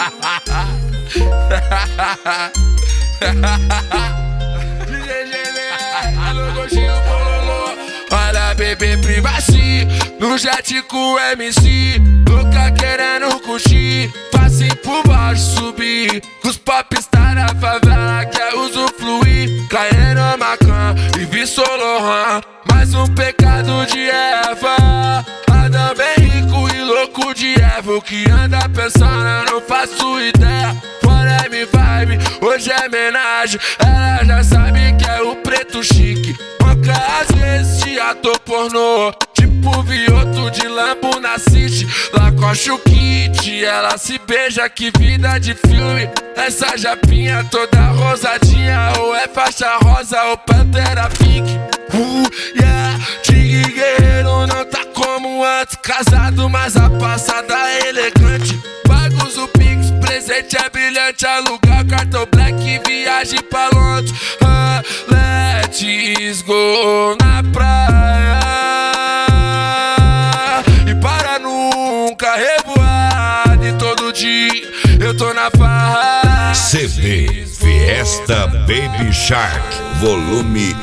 Olha, bebê privacy, no jet com o MC, louca querendo curtir, facinho por baixo subir, os popstar na favela quer usufruir, caindo Macan e vi Solohan, mais um pecado de Eva. Adam bem rico e louco de Eva, o que anda pensando eu não faço ideia. Forever vibe, hoje é homenagem, ela já sabe que é o preto chique. Manca às vezes de ator pornô, tipo Vioto de Lambo na City. Lacoste o kit, ela se beija, que vida de filme. Essa japinha toda rosadinha, ou é faixa rosa ou pantera pink. Yeah, Tigre guerreiro não tá como antes, casado mas a passada é elegante. Pagos o Pix, presente é brilhante, alugar cartão black, viagem pra Londres. Let's go na praia e para nunca revoar. E todo dia eu tô na farra. CB Fiesta Baby Shark Volume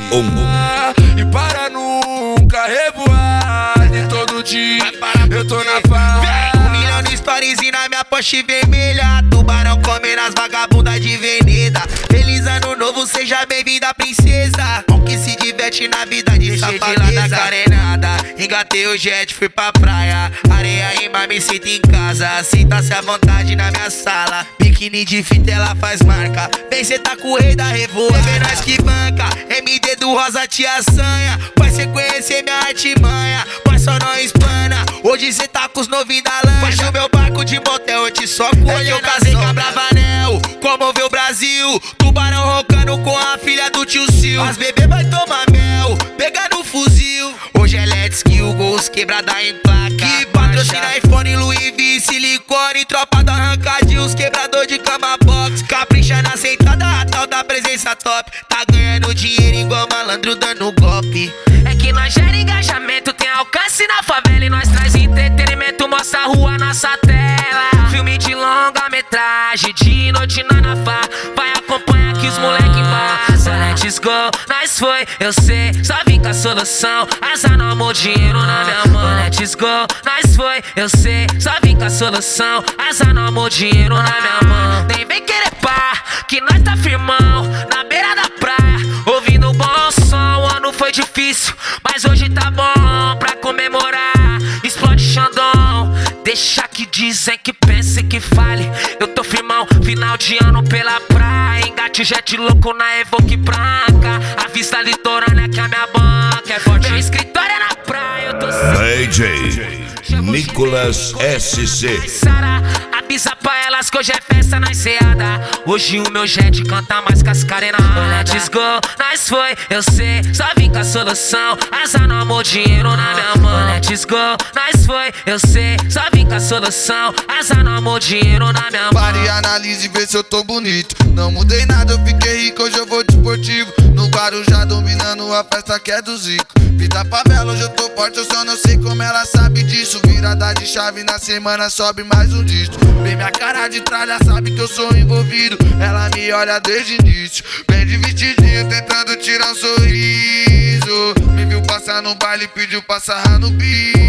1. E para nunca revoar. E todo dia eu tô na farra. 1 milhão de stories e na minha Porsche vermelha, tubarão comendo as vagabundas de veneda. Feliz ano novo, seja bem-vinda, princesa. Com que se diverte na vida de safadeza. Deixei de lá da carenada, engatei o jet, fui pra praia. Areia rima, me sinto em casa. Sinta-se à vontade na minha sala. Biquíni de fita, ela faz marca. Vem cê tá com o rei da revoada, é nós que banca. MD do Rosa te assanha. Vai cê conhecer minha artimanha, mas só não espana. Hoje cê tá com os novinhos da lancha. Baixa o meu barco de motel, eu te soco olhando. Eu casei com a Bravanel, comoveu o Brasil. Tubarão roncando com a filha do tio Sil. As bebê vai tomar mel, pegar no fuzil. Hoje é Let's Kill, gols quebrada em placa. Que patrocina iPhone, Louis V, silicone. Tropa do arrancadinho, os quebrador de cama box. Capricha na sentada, a tal da presença top. Tá ganhando dinheiro igual malandro dando golpe. É que nós gera engajamento, tem alcance na favela. E nós traz entretenimento, mostra a rua, nossa tela. Filme de longa metragem, de noite na farra. Vai acompanhar que os moleque embaça. Let's go, nós foi, eu sei, só vim com a solução. Azar no amor, dinheiro na minha mão. Let's go, nós foi, eu sei, só vim com a solução. Azar no amor, dinheiro na minha mão. Nem vem querer pá, que nós tá firmão na beira da praia, ouvindo um bom som. O ano foi difícil, mas hoje tá bom pra comemorar. Explode Xandão, deixa que dizem, que pensem, que fale. Eu tô firmão, final de ano pela praia. Engate jet louco na Evoque branca. A vista litorânea que a minha banca é forte. Meu escritório é na praia, eu tô DJ Nicolas SC. Sara, avisa pra elas que hoje é festa na enseada. Hoje o meu jet canta mais que as carenadas. Let's go, nós foi, eu sei, só vim com a solução. Azar no amor, dinheiro na minha mão. Let's go, nós foi, eu sei, só vim com a solução. Azar no amor, dinheiro na minha mão. Pare e analise e vê se eu tô bonito. Não mudei nada, eu fiquei rico, hoje eu vou de esportivo. No Guarujá dominando a festa que é do Zico. Vida favela, hoje eu tô forte, eu só não sei como ela sabe disso. Virada de chave na semana, sobe mais um disco. Vem minha cara de tralha, sabe que eu sou envolvido. Ela me olha desde o início, bem de vestidinho, tentando tirar um sorriso. Me viu passar no baile, pediu pra sarrar no bico.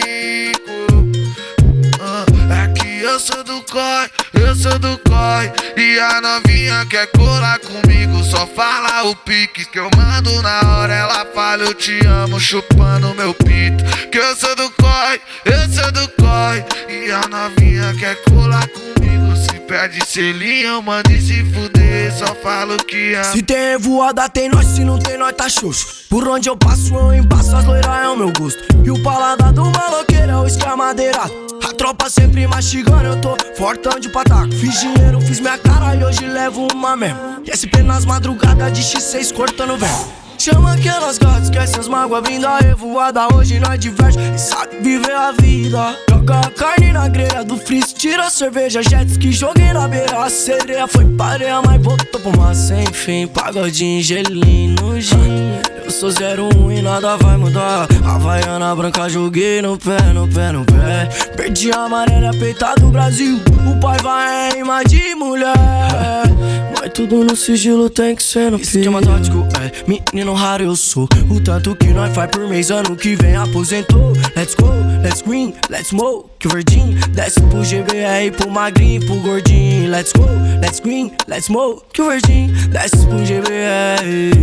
É que eu sou do COI, eu sou do COI. E a novinha quer colar comigo, só fala o pique que eu mando na hora. Ela fala eu te amo, chupando meu pinto. Que eu sou do COI, eu sou do COI. E a novinha quer colar comigo, se perde selinho, eu mando e se fuder, só falo que amo. Se tem revoada tem nós, se não tem nós tá xoxo. Por onde eu passo eu embaço, as loiras é o meu gosto. E o paladar do maloqueiro é o escamadeirado. A tropa sempre mastigando, eu tô fortão de pataco. Fiz dinheiro, fiz minha cara e hoje levo uma mesmo. SP nas madrugadas de X6 cortando velho. Chama aquelas gatas, esquece as mágoas, vinda revoada. Hoje nós diverte e sabe viver a vida. Joga a carne na grelha do freeze, tira a cerveja, jets que joguei na beira. A sereia foi pareia, mas voltou pro mar sem fim. Pagodinho, gelinho, gin. Eu sou 01 e nada vai mudar. Havaiana branca, joguei no pé, no pé, no pé. Perdi a amarela, peita do Brasil. O pai vai em rima de mulher. Mas tudo no sigilo tem que ser no esquema tático, menino raro eu sou. O tanto que nós faz por mês, ano que vem aposentou. Let's go, let's green, let's smoke, que verdinho. Desce pro GBR, pro magrinho, pro gordinho. Let's go, let's green, let's smoke, que verdinho. Desce pro GBR.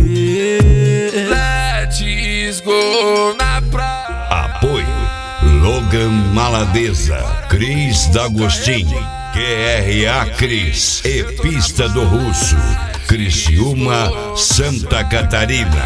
Let's go na praia. Apoio Logan Maladeza, Cris D'Agostinho, QRA Cris e Pista do Russo, Criciúma, Santa Catarina.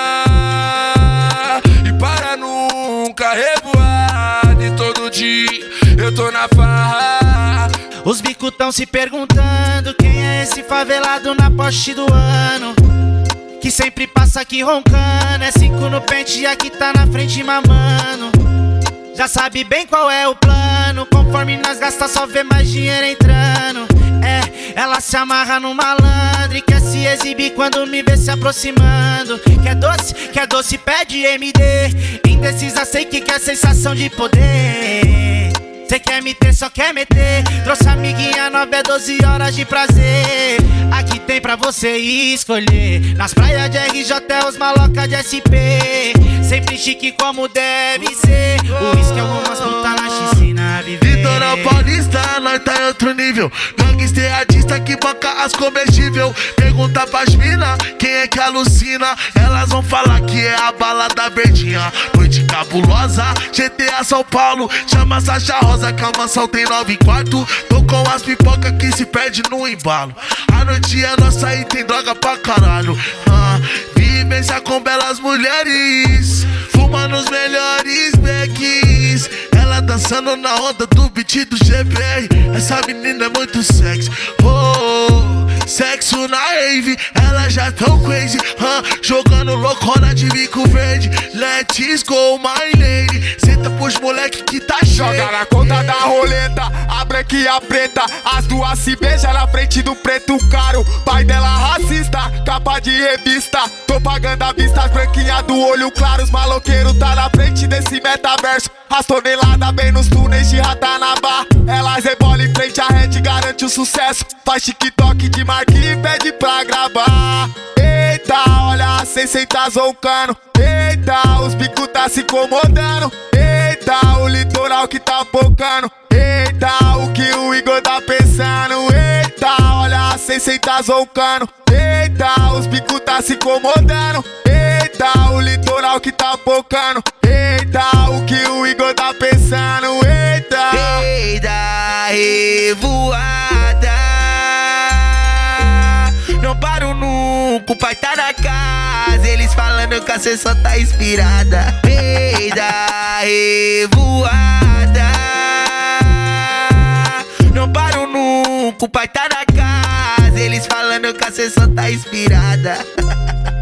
E para nunca revoar, de todo dia eu tô na farra. Os bicos tão se perguntando quem é esse favelado na Porsche do ano, que sempre passa aqui roncando. É 5 no pente e aqui tá na frente mamando. Já sabe bem qual é o plano, conforme nós gasta só vê mais dinheiro entrando. Ela se amarra no malandro e quer se exibir quando me vê se aproximando. Quer doce, pede MD. Indecisa, sei que quer sensação de poder. Cê quer me ter, só quer meter. Trouxe amiguinha, 9 é 12 horas de prazer. Aqui tem pra você escolher. Nas praias de RJ, os maloca de SP. Sempre chique como deve ser. O risco é algumas putas na piscina viver. Litoral Paulista, nós tá em outro nível. Gangster artista que banca as comestível. Pergunta pras mina, quem é que alucina? Elas vão falar que é a balada verdinha. Noite cabulosa, GTA São Paulo. Chama Sacha Rosa que a mansão tem 9 quartos. Tô com as pipocas que se perde no embalo. A noite é nossa e tem droga pra caralho. Vivência com belas mulheres, fumando os melhores becks. Ela dançando na onda do beat do GBR. Essa menina é muito sexy. Sexo na rave, ela já tão crazy. Jogando loucona de bico verde. Let's go, my lady. Senta pros moleque que tá cheio. Joga na conta da roleta, a branca e a preta. As duas se beijam na frente do preto caro. Pai dela racista, capa de revista. Tô pagando a vista, as branquinhas do olho claro. Os maloqueiros tá na frente desse metaverso. As toneladas bem nos túneis de Ratanabá. Elas rebolam em frente à rede, garante o sucesso. Faz TikTok de marca e pede pra gravar. Eita, olha a Sensei tá zoncando. Eita, os bicos tá se incomodando. Eita, o litoral que tá focando. Eita, o que o Igor tá pensando. Eita, olha a Sensei tá zoncando. Eita, os bicos tá se incomodando. Eita, o litoral que tá focando. Eita, o que o Igor tá pensando. Eita, revoada. Não paro nunca, o pai tá na casa. Eles falando que a cê só tá inspirada. Revoada. Não paro nunca, o pai tá na casa. Eles falando que a cê só tá inspirada.